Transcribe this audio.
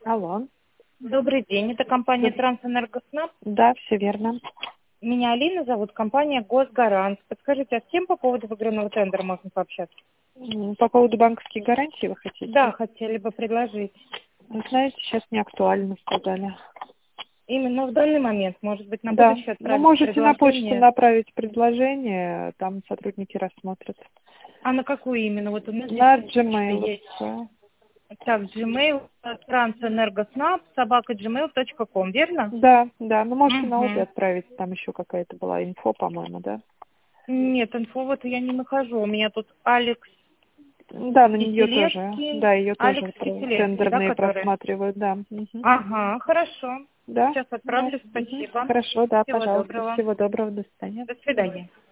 Алло. Добрый день, это компания Трансэнергоснаб. Да, все верно. Меня Алина зовут, компания Госгарант. Подскажите, а с кем по поводу выигранного тендера можно пообщаться? По поводу банковских гарантий вы хотите? Да, хотели бы предложить. Вы знаете, сейчас не актуально, сказали. Именно в данный момент, может быть, на Да, будущее ну отправить можете на почту предложение. направить предложение, там сотрудники рассмотрят. А на какую именно? Вот у нас здесь На почта Gmail. есть. Так, Gmail, трансэнергоснаб, @gmail.com, верно? Да, да, ну можете на обе Угу. отправить, там еще какая-то была инфо, по-моему, да? Нет, инфо вот я не нахожу. У меня тут Алекс Да, на нее тоже, Киселевский. да, ее тоже Алекс Киселевский, да, тендерные который? просматривают, да. Мгм. Ага, хорошо. Да, Сейчас да. отправлю, Мгм. спасибо. Хорошо, да, Всего пожалуйста, доброго. всего доброго, до свидания. До свидания.